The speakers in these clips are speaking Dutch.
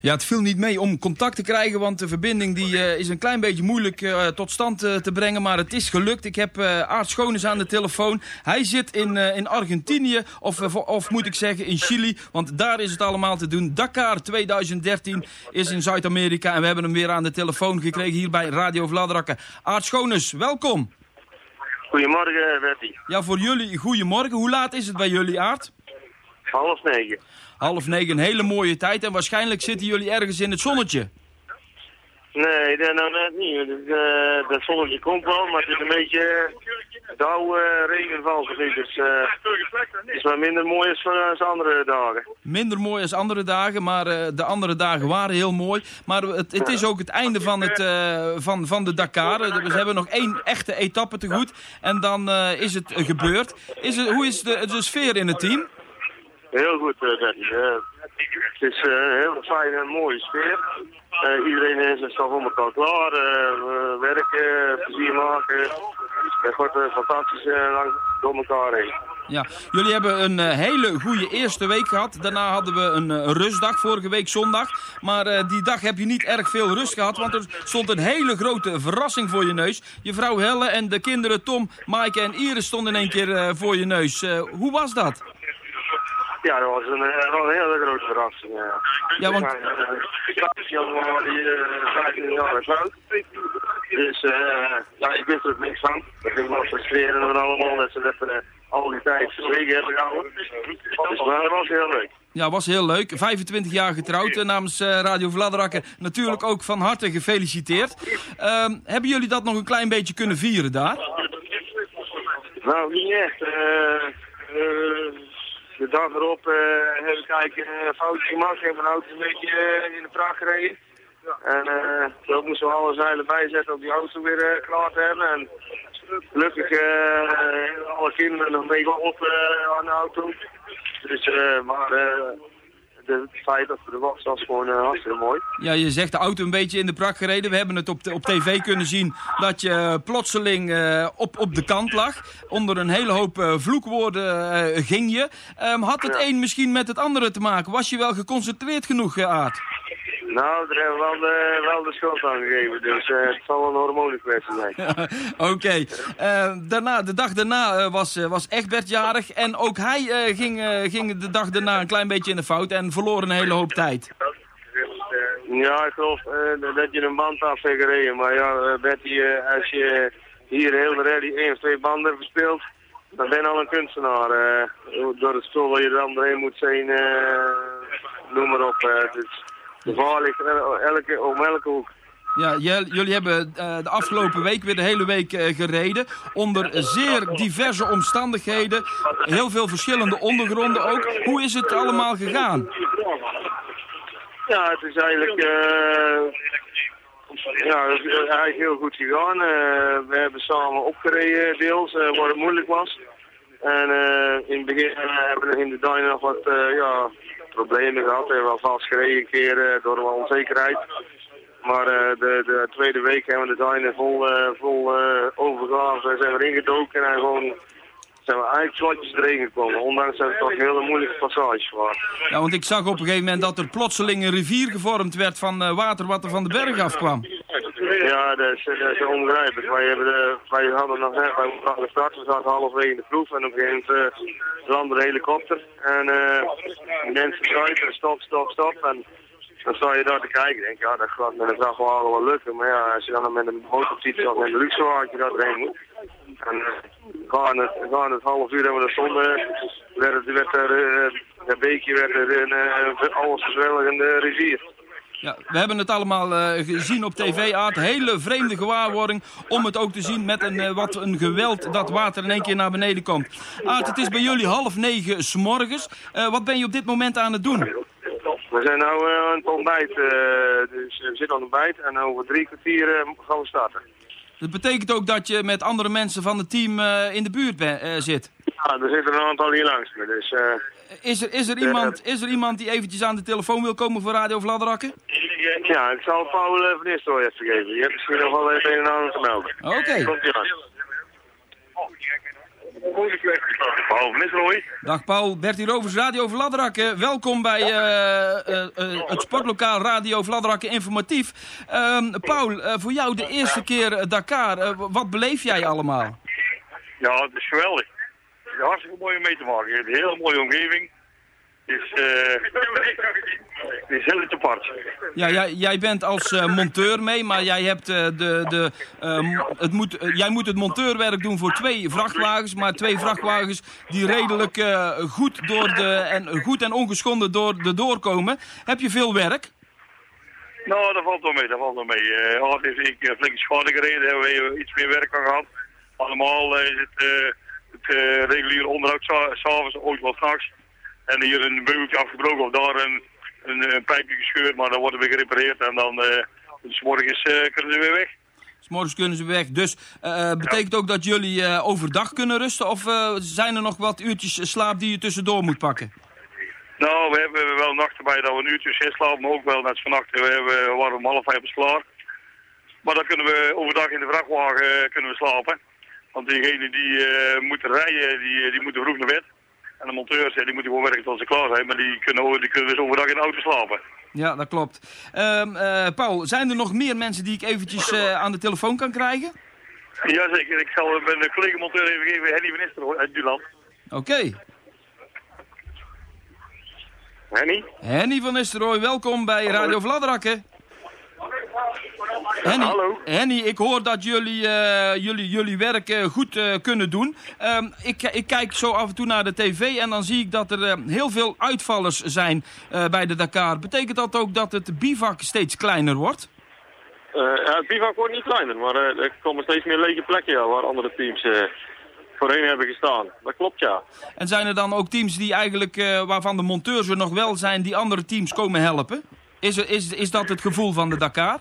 Ja, het viel niet mee om contact te krijgen, want de verbinding die, is een klein beetje moeilijk tot stand te brengen. Maar het is gelukt. Ik heb Aart Schoones aan de telefoon. Hij zit in Argentinië, of moet ik zeggen in Chili, want daar is het allemaal te doen. Dakar 2013 is in Zuid-Amerika en we hebben hem weer aan de telefoon gekregen hier bij Radio Vlaanderen. Aart Schoones, welkom. Goedemorgen, Bertie. Ja, voor jullie goedemorgen. Hoe laat is het bij jullie, Aart? 8:30. 8:30, een hele mooie tijd en waarschijnlijk zitten jullie ergens in het zonnetje. Nee, dat nou net niet. Dat zonnetje komt wel, maar het is een beetje dauw regenval. Dus het is maar minder mooi als andere dagen. Minder mooi als andere dagen, maar de andere dagen waren heel mooi. Maar het is ook het einde van de Dakar. We hebben nog 1 echte etappe te goed en dan is het gebeurd. Hoe is de sfeer in het team? Heel goed, Bertie. Het is een heel fijne en mooie sfeer. Iedereen is al voor elkaar klaar. Werken, plezier maken. Het wordt fantastisch lang door elkaar heen. Ja, jullie hebben een hele goede eerste week gehad. Daarna hadden we een rustdag, vorige week zondag. Maar die dag heb je niet erg veel rust gehad, want er stond een hele grote verrassing voor je neus. Je vrouw Helle en de kinderen Tom, Maaike en Iris stonden in één keer voor je neus. Hoe was dat? Ja, dat was een hele grote verrassing. Ja, want... die 15 jaar is oud. Dus ja, ik wist er ook niks van. Ik ging wel frustreren en allemaal dat ze dat al die tijd verzwegen hebben gehouden. Dus maar dat was heel leuk. Ja, was heel leuk. 25 jaar getrouwd namens Radio Vlaanderen. Natuurlijk ook van harte gefeliciteerd. Hebben jullie dat nog een klein beetje kunnen vieren daar? Nou, niet echt. De dag erop heb ik eigenlijk een foutje gemaakt. Ik heb mijn auto een beetje in de pracht gereden. En toen moesten we alle zeilen bijzetten om die auto weer klaar te hebben. En gelukkig alle kinderen nog mee op aan de auto. Dus, maar het feit dat we er was gewoon hartstikke mooi. Ja, je zegt de auto een beetje in de prak gereden. We hebben het op tv kunnen zien dat je plotseling op de kant lag. Onder een hele hoop vloekwoorden ging je. Had het een misschien met het andere te maken? Was je wel geconcentreerd genoeg, Aart? Nou, daar hebben we wel de schuld aan gegeven, dus het zal een hormonenkwestie zijn. Oké. De dag daarna was Egbert jarig en ook hij ging de dag daarna een klein beetje in de fout en verloor een hele hoop tijd. Ja, ik geloof dat je een band af hebt gereden, maar ja, Betty, als je hier heel de rally 1 of 2 banden verspeelt, dan ben je al een kunstenaar. Door het spul waar je er dan doorheen moet zijn, noem maar op. Dus gevaarlijk om elke hoek. Ja, jullie hebben de afgelopen week weer de hele week gereden. Onder zeer diverse omstandigheden. Heel veel verschillende ondergronden ook. Hoe is het allemaal gegaan? Ja, het is eigenlijk, eigenlijk heel goed gegaan. We hebben samen opgereden deels, waar het moeilijk was. En in het begin hebben we in de Duinen nog wat problemen gehad. We hebben wel vast gereden een keer door wat onzekerheid. Maar de tweede week hebben we de Duinen vol overgave zijn we ingedoken en gewoon zijn we eigenlijk zwartjes erin gekomen. Ondanks dat het toch een hele moeilijke passage was. Ja, want ik zag op een gegeven moment dat er plotseling een rivier gevormd werd van water wat er van de berg afkwam. Ja, dat is onbegrijpelijk. Wij hadden nog net bij elkaar gestart, we zaten halverwege in de proef en op een gegeven moment landde een helikopter. En mensen zeiden stop. En dan sta je daar te kijken en denk ja, dat gaat met een vrachtwagen wel lukken. Maar ja, als je dan met een motorfiets of met een luxewagen daar doorheen moet. En gaan het half uur hebben we er stonden, werd een beekje werd er een alles verzwelligende rivier. Ja, we hebben het allemaal gezien op tv, Aart. Hele vreemde gewaarwording om het ook te zien met een geweld dat water in één keer naar beneden komt. Aart, het is bij jullie 8:30 's morgens. Wat ben je op dit moment aan het doen? We zijn nu aan het ontbijt, dus we zitten aan het ontbijt en over 3 kwartier gaan we starten. Dat betekent ook dat je met andere mensen van het team in de buurt zit? Ja, er zitten een aantal hier langs me, dus... Is er iemand die eventjes aan de telefoon wil komen voor Radio Vlaanderen? Ja, ik zal Paul van Nistelrooy even geven. Je hebt misschien nog wel even een en ander te melden. Oké. Komt ie aan. Paul van Nistelrooy. Dag Paul, Bertie Rovers, Radio Vladrakken. Welkom bij het sportlokaal Radio Vladrakken Informatief. Paul, voor jou de eerste keer Dakar. Wat beleef jij allemaal? Ja, het is geweldig. Het is hartstikke mooi om mee te maken. Het is een hele mooie omgeving. Het is heel apart. Ja, jij bent als monteur mee, maar jij hebt jij moet het monteurwerk doen voor 2 vrachtwagens, maar 2 vrachtwagens die redelijk goed en ongeschonden doorkomen. Heb je veel werk? Nou, dat valt wel mee. Hard heeft ik flink schade gereden, hebben we iets meer werk aan gehad. Allemaal is het reguliere onderhoud s'avonds, ooit wel 's nachts. En hier een beugeltje afgebroken of daar een pijpje gescheurd, maar dan worden we gerepareerd en dan 's morgens kunnen ze weer weg. 'S Morgens kunnen ze weg. Dus betekent ook dat jullie overdag kunnen rusten of zijn er nog wat uurtjes slaap die je tussendoor moet pakken? Nou, we hebben wel nachten bij dat we een uurtje slapen, maar ook wel net vannacht waren we om 4:30 klaar. Maar dan kunnen we overdag in de vrachtwagen kunnen we slapen. Want diegenen die moeten rijden, die moeten vroeg naar bed. En de monteurs die moeten gewoon werken tot ze klaar zijn, maar die kunnen dus overdag in de auto slapen. Ja, dat klopt. Paul, zijn er nog meer mensen die ik eventjes aan de telefoon kan krijgen? Jazeker, ik zal mijn collega-monteur even geven, Henny van Nistelrooy uit Duland. Oké. Henny van Nistelrooy, welkom bij Radio Vladrakken. Henny, ik hoor dat jullie werk goed kunnen doen. Ik kijk zo af en toe naar de tv en dan zie ik dat er heel veel uitvallers zijn bij de Dakar. Betekent dat ook dat het bivak steeds kleiner wordt? Het bivak wordt niet kleiner, maar er komen steeds meer lege plekken waar andere teams voorheen hebben gestaan. Dat klopt, ja. En zijn er dan ook teams die eigenlijk, waarvan de monteurs er nog wel zijn, die andere teams komen helpen? Is dat het gevoel van de Dakar?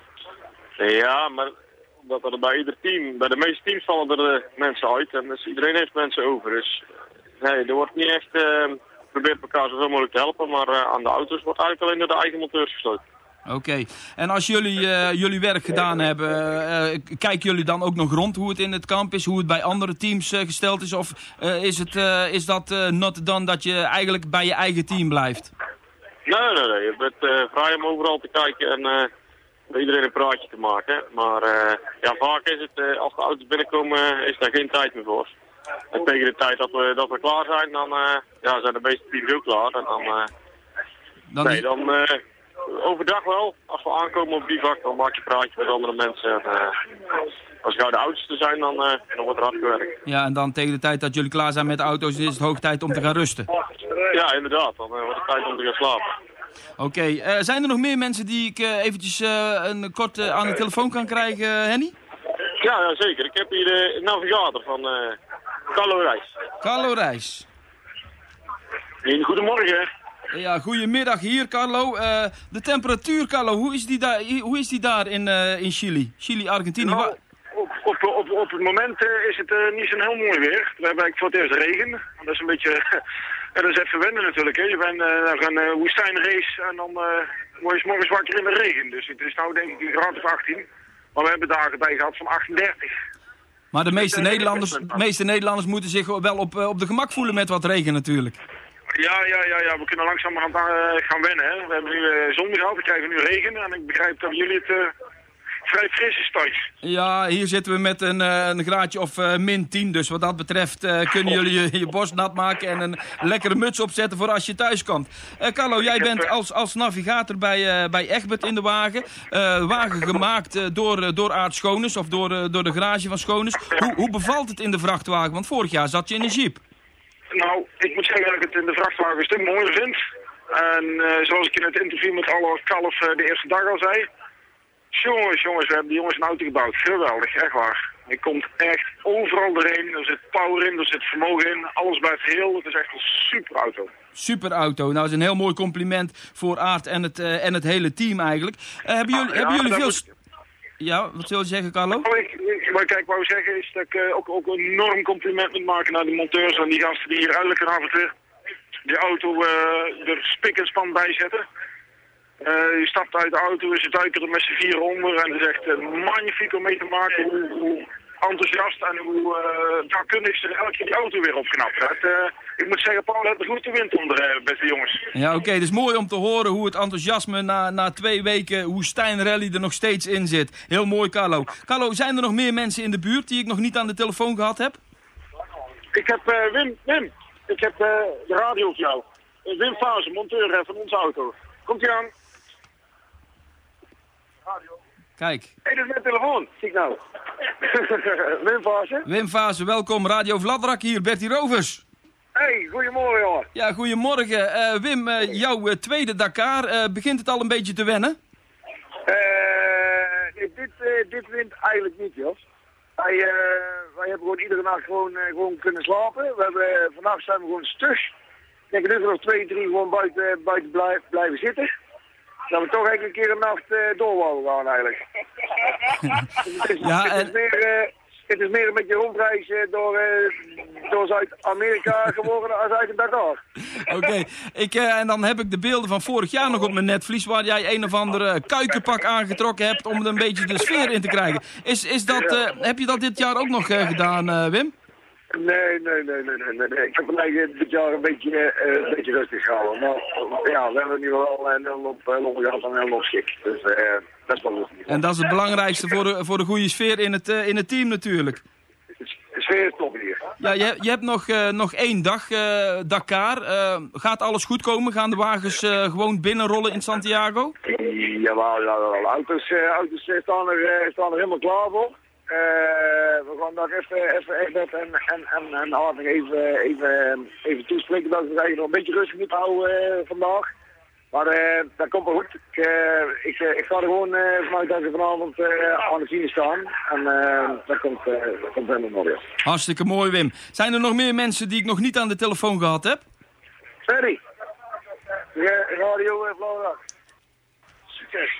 Ja, maar dat er bij ieder team, bij de meeste teams vallen er mensen uit en dus iedereen heeft mensen over. Dus nee, er wordt niet echt geprobeerd elkaar zoveel mogelijk te helpen, maar aan de auto's wordt eigenlijk alleen door de eigen monteurs gesloten. Oké. En als jullie werk gedaan hebben, kijken jullie dan ook nog rond hoe het in het kamp is, hoe het bij andere teams gesteld is? Of is dat not done dat je eigenlijk bij je eigen team blijft? Nee. Je bent vrij om overal te kijken en bij iedereen een praatje te maken. Maar ja, vaak is het, als de auto's binnenkomen, is daar geen tijd meer voor. En tegen de tijd dat we klaar zijn, dan zijn de meeste teams ook klaar. En dan overdag wel. Als we aankomen op bivak, dan maak je een praatje met andere mensen. En, als gauw de oudste zijn, dan wordt er hard gewerkt. Ja, en dan tegen de tijd dat jullie klaar zijn met de auto's, is het hoog tijd om te gaan rusten. Ja, inderdaad. Dan wordt het tijd om te gaan slapen. Oké. Zijn er nog meer mensen die ik eventjes kort aan de telefoon kan krijgen, Henny? Ja, zeker. Ik heb hier de navigator van Carlo Reis. Carlo Reis. Goedemorgen. Ja, goedemiddag hier, Carlo. De temperatuur, Carlo, hoe is die daar in Chili? Chili-Argentinië? Nou, op het moment is het niet zo'n heel mooi weer. We hebben eigenlijk voor het eerst regen. Dat is een beetje... dat is even wennen natuurlijk. Hè. Je bent naar een woestijnrace en dan word je 's morgens wakker in de regen. Dus het is nou denk ik een graad of 18. Maar we hebben dagen bij gehad van 38. Maar de meeste Nederlanders moeten zich wel op de gemak voelen met wat regen natuurlijk. Ja, we kunnen langzamerhand gaan wennen. Hè. We hebben nu zon gehad, we krijgen nu regen en ik begrijp dat jullie het vrij fris is thuis. Ja, hier zitten we met een graadje of -10, dus wat dat betreft kunnen jullie je borst nat maken en een lekkere muts opzetten voor als je thuis komt. Carlo, jij bent als navigator bij Egbert in de wagen. Wagen gemaakt door Aart Schoones of door de garage van Schoones. Hoe bevalt het in de vrachtwagen? Want vorig jaar zat je in een jeep. Nou, ik moet zeggen dat ik het in de vrachtwagen een stuk mooier vind. En zoals ik in het interview met Alle Kalf de eerste dag al zei. Jongens, we hebben die jongens een auto gebouwd. Geweldig, echt waar. Je komt echt overal doorheen. Er zit power in, er zit vermogen in. Alles blijft heel. Het is echt een super auto. Super auto. Nou, dat is een heel mooi compliment voor Aart en het hele team eigenlijk. Hebben jullie veel... Ja, wat wil je zeggen, Carlo? Wat ik wou zeggen is dat ik ook een enorm compliment moet maken naar de monteurs en die gasten die hier elke avond weer die auto er spik en span bij zetten. Je stapt uit de auto, ze duiken er met z'n vieren onder en het is echt magnifiek om mee te maken enthousiast en hoe dakkundig ze elke keer die auto weer opknapt. Ik moet zeggen, Paul heeft een goede wind onder, beste jongens. Ja, oké. Het is mooi om te horen hoe het enthousiasme na 2 weken Woestijnrally er nog steeds in zit. Heel mooi, Carlo. Carlo, zijn er nog meer mensen in de buurt die ik nog niet aan de telefoon gehad heb? Ik heb Wim, ik heb de radio voor jou. Wim Fase, monteur van onze auto. Komt ie aan? Radio. Kijk. Hé, dit is mijn telefoon. Zie ik nou. Wim Fase. Wim Fase, welkom. Radio Vladrak hier, Bertie Rovers. Hey, goedemorgen hoor. Ja, goedemorgen. Wim, jouw tweede Dakar. Begint het al een beetje te wennen? Dit wint eigenlijk niet, joh. Wij hebben gewoon iedere nacht gewoon kunnen slapen. Vannacht zijn we gewoon stug. Ik denk dat we nog 2, 3 gewoon buiten blijven zitten. Dat we toch eigenlijk een keer een nacht door wouden gaan eigenlijk. Het is meer een beetje rondreizen door Zuid-Amerika geworden als uit Dakar. Oké. En dan heb ik de beelden van vorig jaar nog op mijn netvlies waar jij een of andere kuikenpak aangetrokken hebt om er een beetje de sfeer in te krijgen. Heb je dat dit jaar ook nog gedaan, Wim? Nee. Ik heb eigenlijk dit jaar een beetje rustig gehouden. Maar ja, we hebben nu wel een heel op gehad en een heel op schik. Dus dat is wel goed. En dat is het belangrijkste voor de goede sfeer in het team natuurlijk. De sfeer is top hier. Ja, je hebt nog 1 dag Dakar. Gaat alles goed komen? Gaan de wagens gewoon binnenrollen in Santiago? Jawel. Auto's staan er helemaal klaar voor. We gaan daar even en Aard even toespreken dat we eigenlijk nog een beetje rustig moeten houden vandaag. Maar dat komt wel goed. Ik ga er gewoon vanuit dat we vanavond aan de finish staan. En dat komt helemaal mooi. Hartstikke mooi, Wim. Zijn er nog meer mensen die ik nog niet aan de telefoon gehad heb? Ferry. Radio Vladrak. Succes.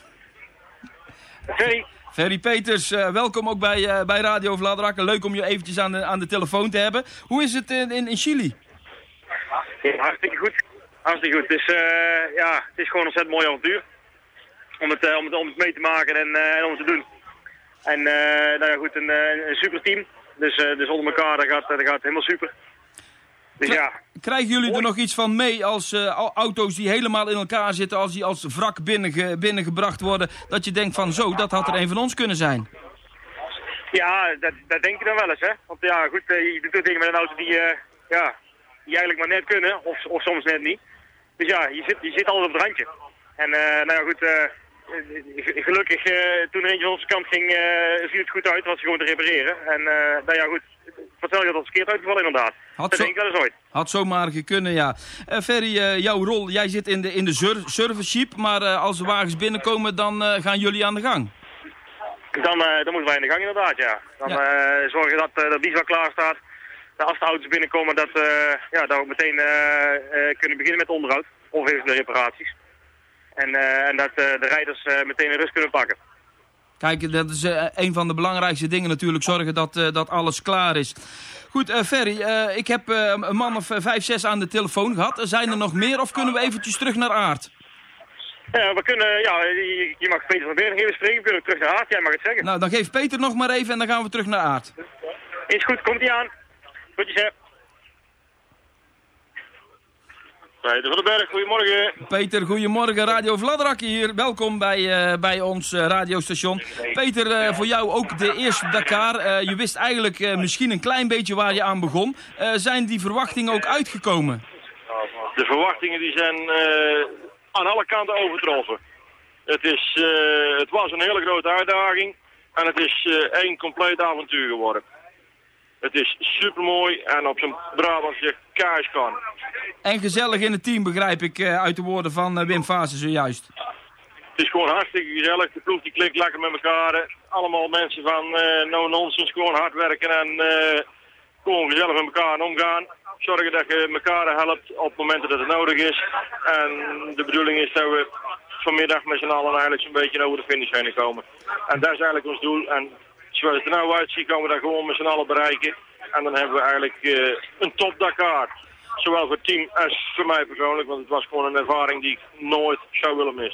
Ferry. Ferry Peters, welkom ook bij Radio Vladrak. Leuk om je eventjes aan de telefoon te hebben. Hoe is het in Chili? Ja, hartstikke goed. Hartstikke goed. Het is gewoon een ontzettend mooi avontuur. Om het mee te maken en om het te doen. En een super team. Dus onder elkaar, dat gaat helemaal super. Dus ja. Krijgen jullie er nog iets van mee als auto's die helemaal in elkaar zitten, als die als wrak binnengebracht worden, dat je denkt van zo, dat had er een van ons kunnen zijn? Ja, dat denk je dan wel eens, hè. Want ja, goed, je doet het dingen met een auto die eigenlijk maar net kunnen, of soms net niet. Dus ja, je zit altijd op het randje. En gelukkig, toen er eentje van onze kant ging, viel het goed uit, was hij gewoon te repareren. En vertel je dat het verkeerd uitgevallen inderdaad. Dat denk ik wel eens ooit. Had zomaar kunnen, ja. Ferry, jouw rol, jij zit in de service jeep, maar als de wagens binnenkomen, dan gaan jullie aan de gang. Dan moeten wij aan de gang inderdaad, ja. Dan zorgen dat de diesel klaar staat. Als de auto's binnenkomen, dat we meteen kunnen beginnen met onderhoud. Of even de reparaties. En dat de rijders meteen een rust kunnen pakken. Kijk, dat is een van de belangrijkste dingen natuurlijk. Zorgen dat alles klaar is. Goed, Ferry, ik heb een man of 5, 6 aan de telefoon gehad. Zijn er nog meer of kunnen we eventjes terug naar Aard? We kunnen, je mag Peter van Bergen even spreken. We kunnen terug naar Aard, jij mag het zeggen. Nou, dan geeft Peter nog maar even en dan gaan we terug naar Aard. Is goed, komt-ie aan. Goedjes, hè. Peter van den Berg, goedemorgen. Peter, goedemorgen. Radio Vladrak hier. Welkom bij ons radiostation. Peter, voor jou ook de eerste Dakar. Je wist eigenlijk misschien een klein beetje waar je aan begon. Zijn die verwachtingen ook uitgekomen? De verwachtingen die zijn aan alle kanten overtroffen. Het was een hele grote uitdaging en het is één compleet avontuur geworden. Het is supermooi en op zijn Brabantse kaas kan. En gezellig in het team, begrijp ik uit de woorden van Wim Fase zojuist. Het is gewoon hartstikke gezellig. De ploeg die klikt lekker met elkaar. Allemaal mensen van no nonsense, gewoon hard werken en gewoon gezellig met elkaar omgaan. Zorgen dat je elkaar helpt op momenten dat het nodig is. En de bedoeling is dat we vanmiddag met z'n allen eigenlijk zo'n beetje over de finish heen komen. En dat is eigenlijk ons doel. En zoals het er nou uitziet, gaan we dat gewoon met z'n allen bereiken. En dan hebben we eigenlijk een top Dakar. Zowel voor het team als voor mij persoonlijk, want het was gewoon een ervaring die ik nooit zou willen missen.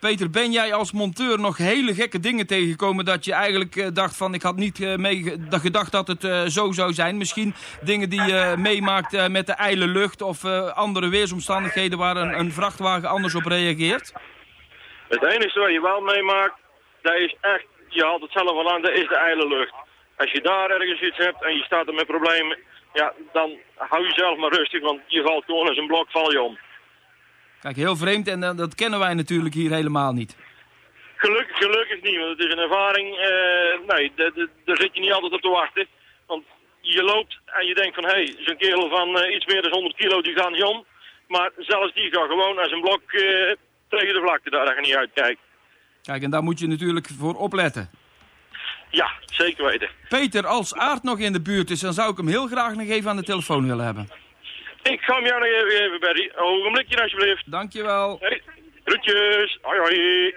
Peter, ben jij als monteur nog hele gekke dingen tegengekomen dat je eigenlijk dacht van ik had niet gedacht dat het zo zou zijn? Misschien dingen die je meemaakt met de ijle lucht of andere weersomstandigheden waar een vrachtwagen anders op reageert? Het enige wat je wel meemaakt, dat is echt, je haalt het zelf al aan, dat is de ijle lucht. Als je daar ergens iets hebt en je staat er met problemen, ja, dan hou jezelf maar rustig, want je valt gewoon als een blok, val je om. Kijk, heel vreemd en dat kennen wij natuurlijk hier helemaal niet. Gelukkig niet, want het is een ervaring. Nee, daar zit je niet altijd op te wachten. Want je loopt en je denkt van, hé, zo'n kerel van iets meer dan 100 kilo, die gaat niet om. Maar zelfs die gaat gewoon als een blok tegen de vlakte, daar ga je niet uitkijkt. Kijk, en daar moet je natuurlijk voor opletten. Ja, zeker weten. Peter, als Aart nog in de buurt is, dan zou ik hem heel graag nog even aan de telefoon willen hebben. Ik ga hem jou nog even geven, Berry. Een ogenblikje alsjeblieft. Dankjewel. Hey, groetjes. Hoi hoi.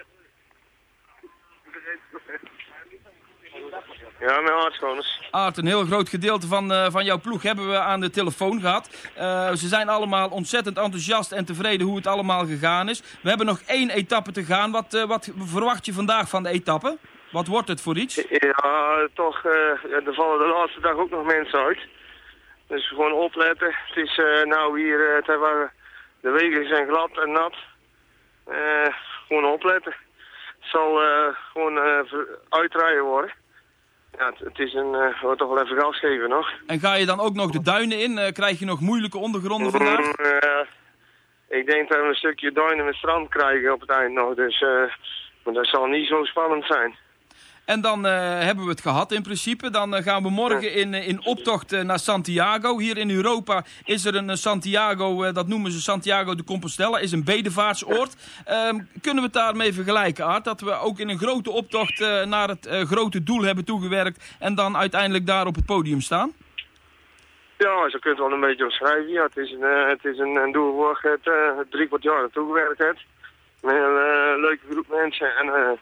Ja, met Aardschoners. Aart, een heel groot gedeelte van jouw ploeg hebben we aan de telefoon gehad. Ze zijn allemaal ontzettend enthousiast en tevreden hoe het allemaal gegaan is. We hebben nog 1 etappe te gaan. Wat verwacht je vandaag van de etappe? Wat wordt het voor iets? Ja, toch, er vallen de laatste dag ook nog mensen uit. Dus gewoon opletten. Het is nou hier, de wegen zijn glad en nat. Gewoon opletten. Het zal gewoon uitrijden worden. Ja, het is wordt toch wel even gas geven nog. En ga je dan ook nog de duinen in? Krijg je nog moeilijke ondergronden vandaag? Ik denk dat we een stukje duinen met strand krijgen op het eind nog. Dus maar dat zal niet zo spannend zijn. En dan hebben we het gehad in principe. Dan gaan we morgen in optocht naar Santiago. Hier in Europa is er een Santiago, dat noemen ze Santiago de Compostela, is een bedevaartsoord. Kunnen we het daarmee vergelijken, Aart? Dat we ook in een grote optocht naar het grote doel hebben toegewerkt en dan uiteindelijk daar op het podium staan? Ja, zo kun je het wel een beetje omschrijven. Ja, het is een doel waar je het 3/4 jaar naartoe gewerkt hebt. Met een leuke groep mensen en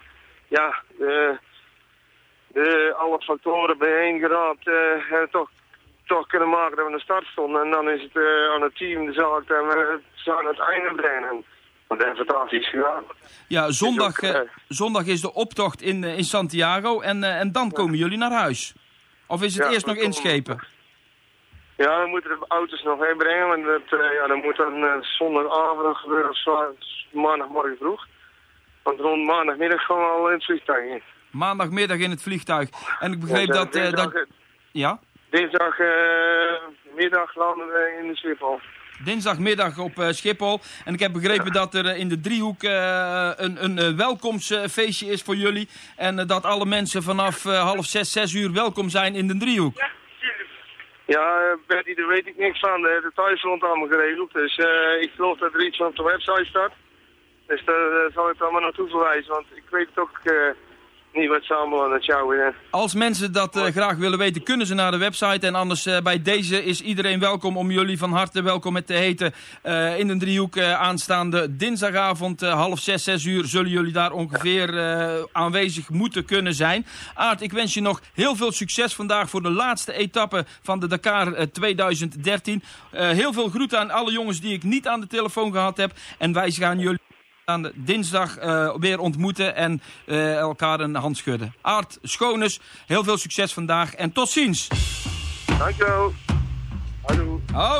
alle factoren bijeengeraapt hebben toch kunnen maken dat we aan de start stonden. En dan is het aan het team de zaak dat we het aan het einde brengen. Want dat heeft fantastisch gedaan. Ja, zondag is de optocht in Santiago en dan komen jullie naar huis. Of is het eerst nog inschepen? Ja, we moeten de auto's nog heen brengen. Want dat moet dan zondagavond gebeuren of maandagmorgen vroeg. Want rond maandagmiddag gaan we al in het vliegtuig in. Maandagmiddag in het vliegtuig. En ik begreep ja? Dinsdagmiddag landen we in Schiphol. Dinsdagmiddag op Schiphol. En ik heb begrepen dat er in de driehoek een welkomstfeestje is voor jullie. En dat alle mensen vanaf 5:30, 6:00 welkom zijn in de driehoek. Ja, Bertie, daar weet ik niks van. De details rond allemaal geregeld. Dus ik geloof dat er iets op de website staat. Dus daar zal ik allemaal naartoe verwijzen. Want ik weet het ook niet wat ze allemaal aan het sjouwen zijn. Als mensen dat graag willen weten, kunnen ze naar de website. En anders bij deze is iedereen welkom om jullie van harte welkom met te heten. In de driehoek aanstaande dinsdagavond 5:30, 6:00 zullen jullie daar ongeveer aanwezig moeten kunnen zijn. Aart, ik wens je nog heel veel succes vandaag voor de laatste etappe van de Dakar 2013. Heel veel groeten aan alle jongens die ik niet aan de telefoon gehad heb. En wij gaan jullie aan de dinsdag weer ontmoeten en elkaar een hand schudden. Aart Schoners, heel veel succes vandaag en tot ziens. Dankjewel. Hallo.